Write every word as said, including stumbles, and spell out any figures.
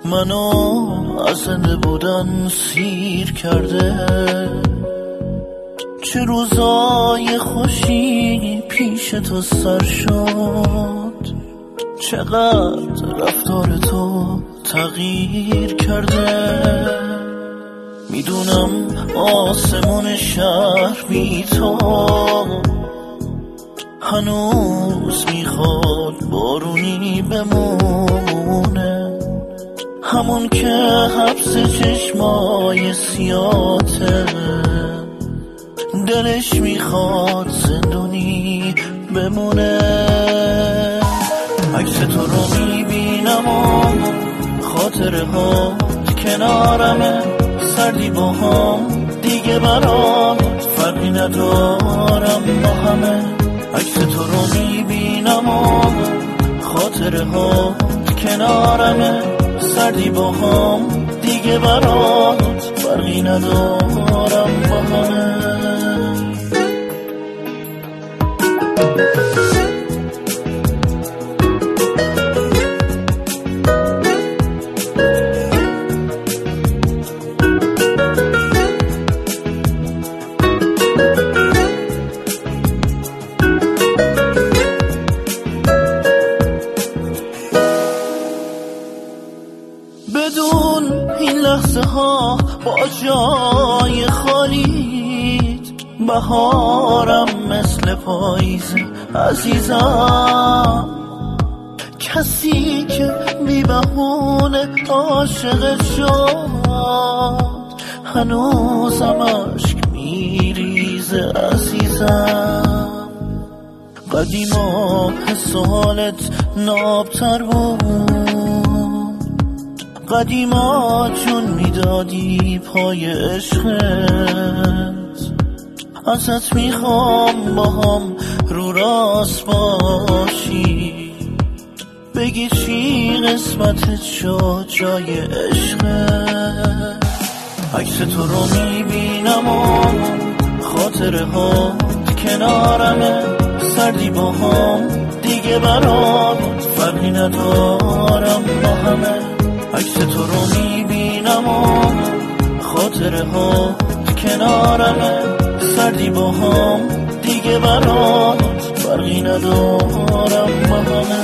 منو از زنده بودن سیر کرده. چه روزای خوشی پیش تو سر شد، چقدر رفتار تو تغییر کرده. میدونم آسمون شهر بی تو هنوز میخواد بارونی بمونه، همون که حبس چشمای سیاته. دلش میخواد زندونی بمونه. عکس تو رو میبینم و خاطره ها کنارمه، سردی با هم دیگه برات فرقی ندارم با همه. عکس تو رو میبینم و خاطره ها کنارمه، سردی با هم دیگه برات فرقی ندارم با همه. بدون این لحظه ها با جای خالیت، بهارم مثل پاییز عزیزم. کسی که بی بهونه عاشق شد، هنوزم عشق میریزه عزیزم. قدیما حس و حالت نابتر بود، قدیما جون میدادی پای عشقت. ازت میخوام با هم رو راست باشی، بگی چی قسمتت شد جای عشقت. عکس تو رو میبینم و خاطره ها کنارمه، سردی با هم دیگه برات فرقی ندارم با همه. عکس تو رو میبینم و خاطره ها کنارمه، سردی با هم دیگه برات فرقی ندارم با همه.